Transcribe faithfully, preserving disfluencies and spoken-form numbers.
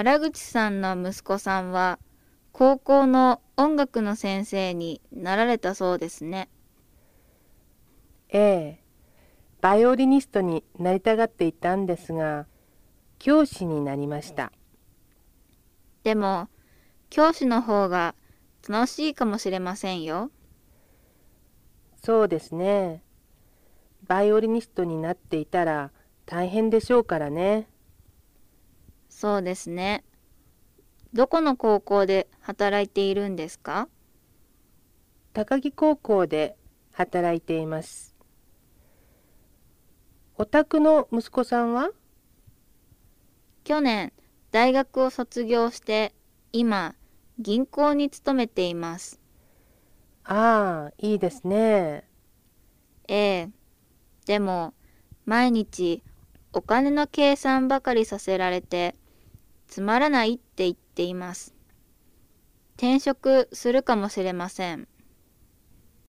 原口さんの息子さんは高校の音楽の先生になられたそうですね。 ええ、バイオリニストになりたがっていたんですが、教師になりました。 でも、教師の方が楽しいかもしれませんよ。 そうですね。バイオリニストになっていたら大変でしょうからね。 そうですね。どこの高校で働いているんですか？ 高木高校で働いています。お宅の息子さんは？ 去年、大学を卒業して、今、銀行に勤めています。 ああ、いいですね。 ええ。でも、毎日、お金の計算ばかりさせられて、つまらないって言っています。転職するかもしれません。